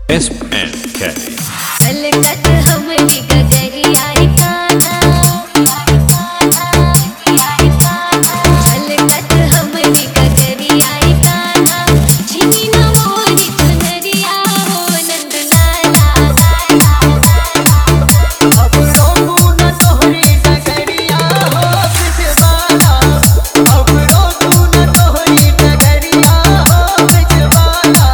SNK पलकत हमरी गगरिया काना पलकत हमरी गगरिया काना झिमी न मोरी चुनरिया हो नंद लाला अब रोबू न तोहरी डगरिया हो बिजवाना अब रोबू न तोहरी डगरिया हो बिजवाना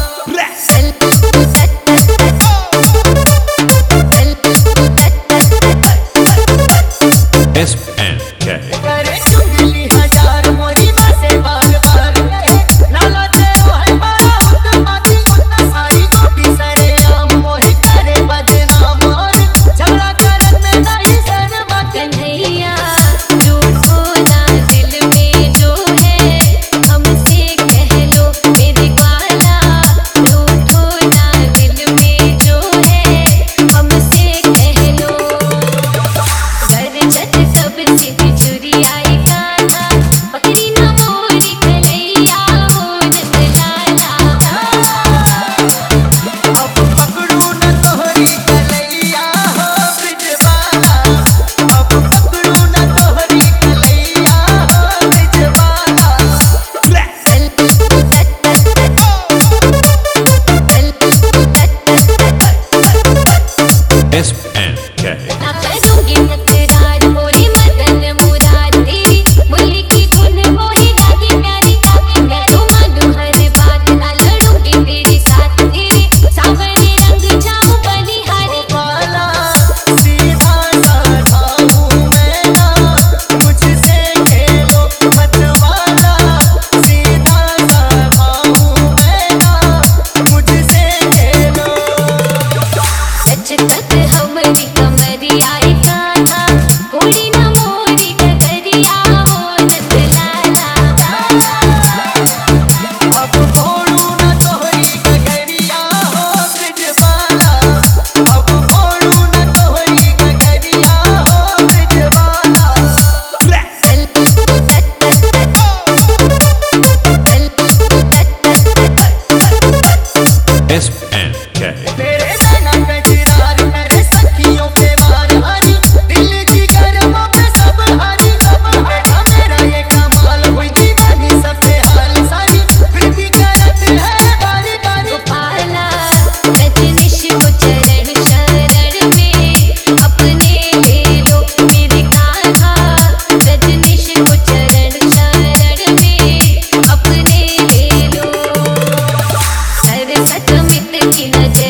SNK करे चुंगली हजार मोरी बसे बार बार लाला देव है बड़ा उत्तमाती उतना सारी गोटी सरे आम मोहि करे बदनाम और झगड़ा करत में दाई सर मत कन्हैया रूठो ना दिल में जो है हमसे कह लो मेरे ग्वाला रूठो ना दिल में जो है हमसे कह लो गरजत कब से बिजुरी आई कान्हा पकड़ी ना मोरी कलैया हो नंद लाला अब पकड़ू न तोहरी कलैया हो बिजवाना अब पकड़ू न तोहरी कलैया हो बिजवाना SNK ना करूंगी तकरार मोरी मदन मुराद तेरी बोली की धुन मोही लागी प्यारी मैं तो मानूं हर बात ना लड़ूंगी तेरे साथ तेरे सावरे रंग जाऊं बलिहारी वाला सीधा साधा हूँ मैं ना मुझसे खेलो मत वाला सीधा साधा हूँ मैं ना मुझसे खेलो सच तक हमरी कमरिया कान्हा कोड़ी ना मोरी डगरिया हो नंद लाला अब फोड़ू न तोहरी गगरिया हो बिजवाना अब फोड़ू न तोहरी गगरिया हो बिजवाना SNK तेरे नैना कजरार मेरे सखियों पे वार हरी दिल की गरमों पे सब हरी बेटा मेरा ये कमाल हुई दीवानी सब पे हाल सारी फिर भी करत है बारी बारी पाला रजनीश को चरण शरण में अपने ले लो मेरे कान्हा रजनीश को चरण शरण में अपने ले लो सरसत मित्र की नजर